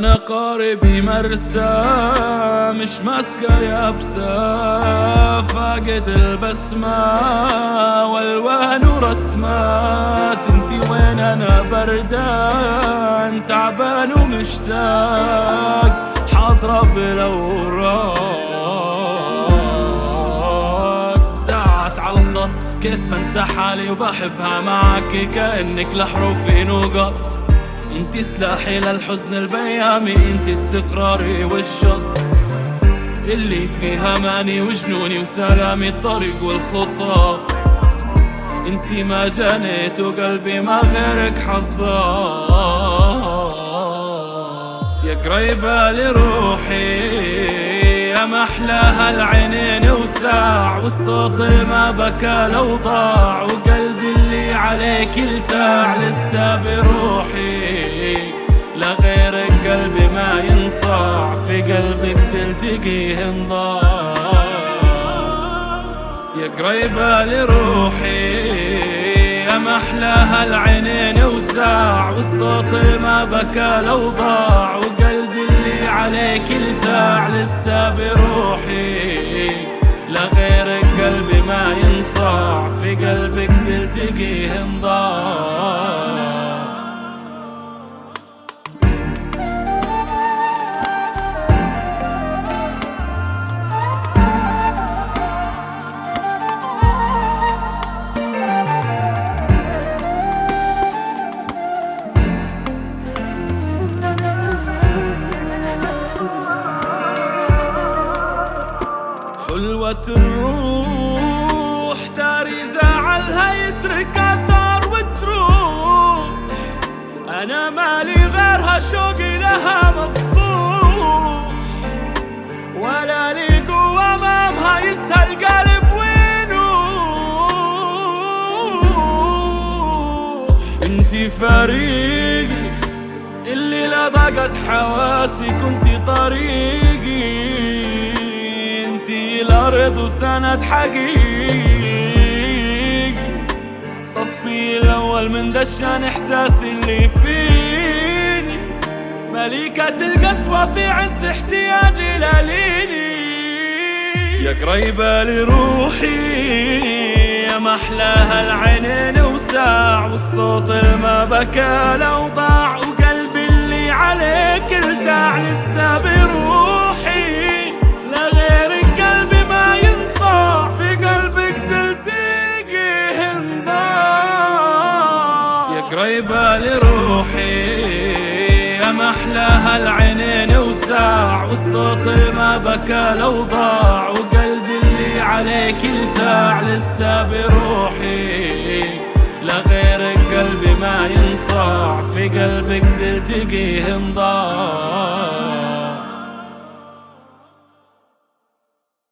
وانا قاربي مرسى مش ماسكة يابسة، فاقد البسمة والوان ورسمات. انتي وين انا بردان تعبان ومشتاق، حاضرة بالاوراق ساعات على الخط. كيف انسى حالي وبحبها معاكي كأنك لحروفي نقط. انتي سلاحي للحزن البيامي، انتي استقراري والشط اللي فيها ماني وجنوني وسلامي الطريق والخطة. انتي ما جنيت وقلبي ما غيرك حظاه. يا قريبة لروحي يا محلاها العينين وساع، والصوت الما بكى لو ضاع، وقلبي اللي عليك التاع لسه بروحي. لغيرك قلبي ما ينصاع، في قلبك تلتقيه انضاع. يا قريبة لروحي يا محلاها العينين وساع، والصوت الما بكى لو ضاع، وقلبي اللي عليك التاع لسه بروحي. لغيرك قلبي ما ينصاع، في قلبك تلتقيه انضاع. حلوة الروح داري زعلها يترك اثار وتروح، انا مالي غيرها شوقي لها مفتوح، ولا لي قوة امامها يسهل قلب وينوح. انتي فريقي اللي لا ضاقت حواسي، كنتي طريقي الأرض وسند حقيقي. صفي الأول من دشان إحساسي اللي فيني، ملكة القسوة في عز احتياجي لليني. يا قريبة لروحي يا محلاها العينين وساع، والصوت الما بكى لو ضاع، وقلبي اللي عليك التاع لسه بروحي. لغيرك قلبي ما ينصاع، في قلبك تلتقيه انضاع. يا قريبة لروحي يا محلاها العينين وساع، والصوت الما بكى لو ضاع، وقلبي اللي عليك التاع لسه بروحي. لغيرك قلبي ما ينصاع، في قلبك تلتقيه انضاع.